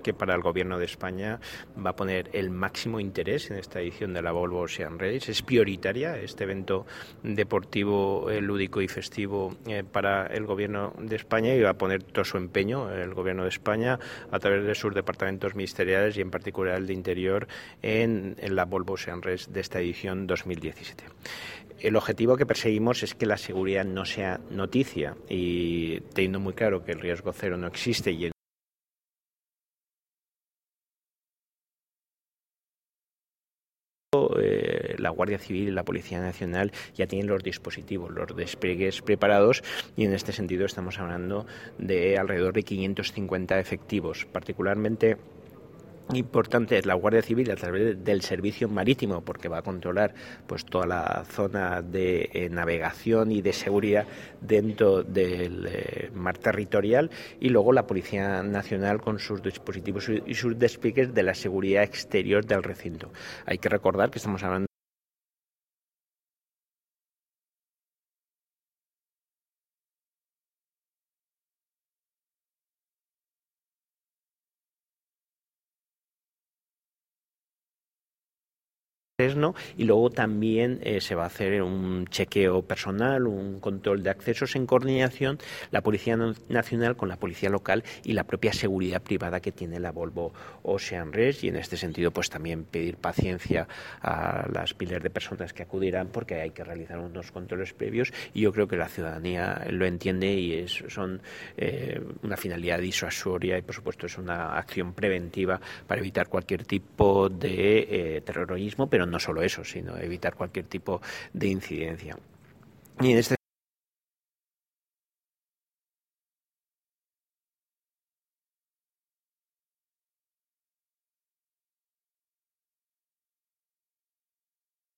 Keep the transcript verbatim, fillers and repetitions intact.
que para el Gobierno de España va a poner el máximo interés en esta edición de la Volvo Ocean Race. Es prioritaria este evento deportivo, eh, lúdico y festivo eh, para el Gobierno de España, y va a poner todo su empeño el Gobierno de España a través de sus departamentos ministeriales y en particular el de Interior en, en la Volvo Ocean Race de esta edición dos mil diecisiete. El objetivo que perseguimos es que la seguridad no sea noticia, y teniendo muy claro que el riesgo cero no existe y en Eh, la Guardia Civil y la Policía Nacional ya tienen los dispositivos, los despliegues preparados, y en este sentido estamos hablando de alrededor de quinientos cincuenta efectivos. Particularmente importante es la Guardia Civil a través del servicio marítimo, porque va a controlar pues toda la zona de eh, navegación y de seguridad dentro del eh, mar territorial, y luego la Policía Nacional con sus dispositivos y sus despliegues de la seguridad exterior del recinto. Hay que recordar que estamos hablando ¿no? Y luego también eh, se va a hacer un chequeo personal, un control de accesos en coordinación la Policía Nacional con la Policía Local y la propia seguridad privada que tiene la Volvo Ocean Race, y en este sentido pues también pedir paciencia a las miles de personas que acudirán, porque hay que realizar unos controles previos, y yo creo que la ciudadanía lo entiende, y es, son eh, una finalidad disuasoria y por supuesto es una acción preventiva para evitar cualquier tipo de eh, terrorismo, pero no solo eso, sino evitar cualquier tipo de incidencia. Y en este